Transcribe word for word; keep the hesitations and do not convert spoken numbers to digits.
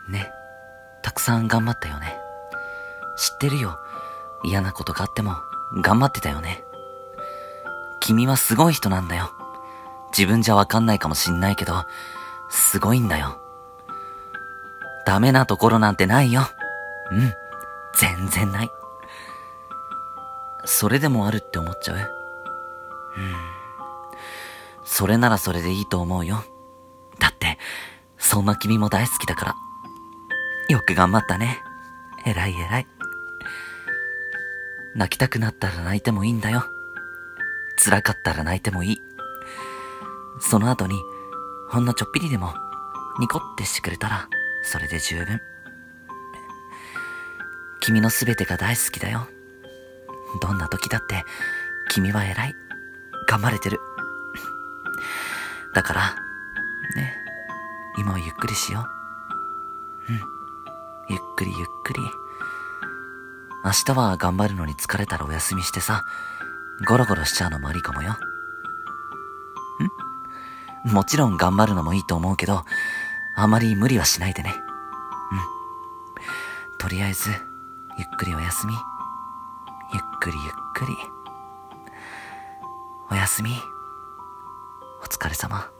ね、たくさん頑張ったよね。知ってるよ。嫌なことがあっても頑張ってたよね。君はすごい人なんだよ。自分じゃわかんないかもしんないけど、すごいんだよ。ダメなところなんてないよ。うん、全然ない。それでもあるって思っちゃう？うん。それならそれでいいと思うよ。だって、そんな君も大好きだから。よく頑張ったね。偉い偉い。泣きたくなったら泣いてもいいんだよ。辛かったら泣いてもいい。その後に、ほんのちょっぴりでも、ニコってしてくれたら、それで十分。君のすべてが大好きだよ。どんな時だって、君は偉い。頑張れてる。だから、ね、今はゆっくりしよう。うん。ゆっくりゆっくり。明日は頑張るのに疲れたらお休みしてさ、ゴロゴロしちゃうのもありかもよ。ん？もちろん頑張るのもいいと思うけど、あまり無理はしないでね。うん。とりあえず、ゆっくりお休み。ゆっくりゆっくり。おやすみ。お疲れ様。